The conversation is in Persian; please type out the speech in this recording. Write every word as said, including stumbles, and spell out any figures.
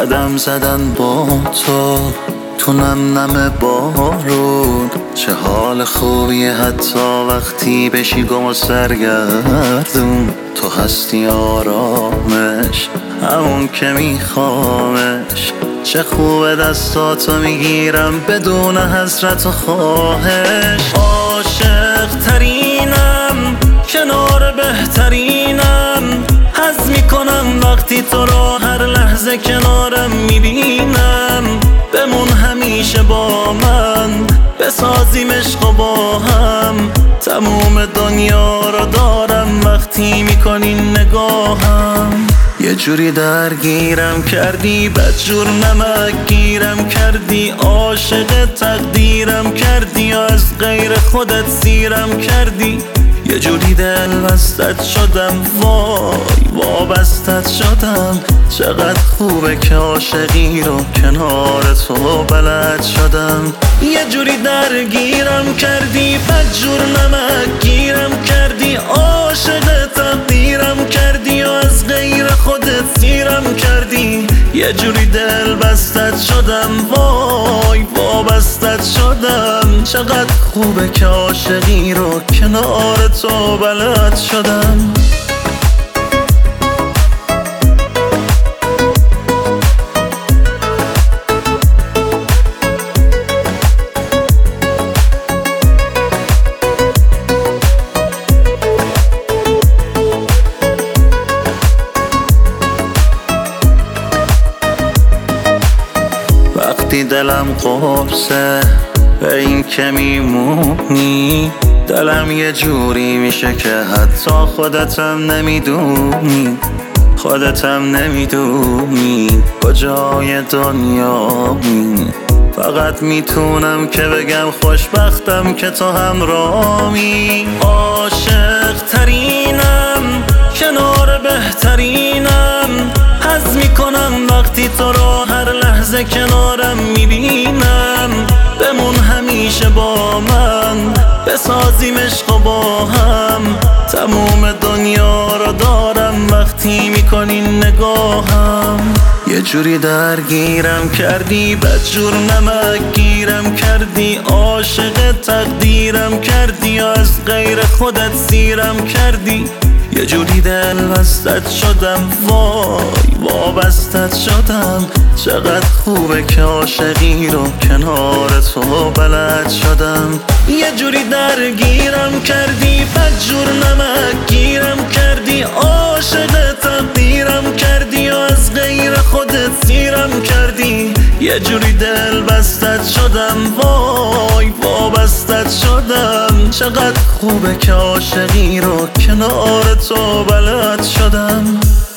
قدم زدن با تو تو نم نم بارون، چه حال خوبیه حتی وقتی بشی گم و سرگردون. تو هستی آرامش، همون که میخوامش. چه خوبه دستاتو میگیرم بدون حسرت و خواهش. عاشق ترینم، کنار بهترینم، حس میکنم وقتی تو رو هر لحظه کنارم میبینم. بمون همیشه با من، بسازیم عشق و با هم. تموم دنیا رو دارم وقتی میکنی نگاهم. یه جوری درگیرم کردی، بدجور نمک گیرم کردی. عاشق تقدیرم کردی، از غیر خودت سیرم کردی. یه جوری دل بستت شدم، وای وابستت شدم. چقدر خوبه که عاشقی رو کنار تو بلد شدم. یه جوری درگیرم کردی، بدجور نمک گیرم کردی. عاشق تقدیرم کردی و از غیر خودت سیرم کردی. یه جوری دل بستت شدم، وای وابستت شدم. چقدر خوبه که عاشقی رو کنار تو بلد شدم. وقتی دلم قرصه به این که میمونی، دلم یه جوری میشه که حتی خودتم نمیدونی. خودتم نمیدونی کجای دنیامی. فقط میتونم که بگم خوشبختم که تو همراهی. عاشق ترینم، کنار بهترینم، حس میکنم وقتی تو رو هر لحظه کنارم میبینم. بمون همیشه با من، بسازیم عشق و با هم. تموم دنیا رو دارم وقتی میکنی نگاهم. یه جوری درگیرم کردی، بدجور نمک گیرم کردی. عاشق تقدیرم کردی، از غیر خودت سیرم کردی. یه جوری دل بستت شدم، وای وابستت شدم. چقدر خوبه که عاشقی رو کنار تو بلد شدم. یه جوری درگیرم کردی، بدجور نمک گیرم کردی. عاشق تقدیرم کردی و از غیر خودت سیرم کردی. یه جوری دل بستت شدم، وای وابستت شدم. چقدر خوبه که عاشقی رو کنار تو بلد شدم.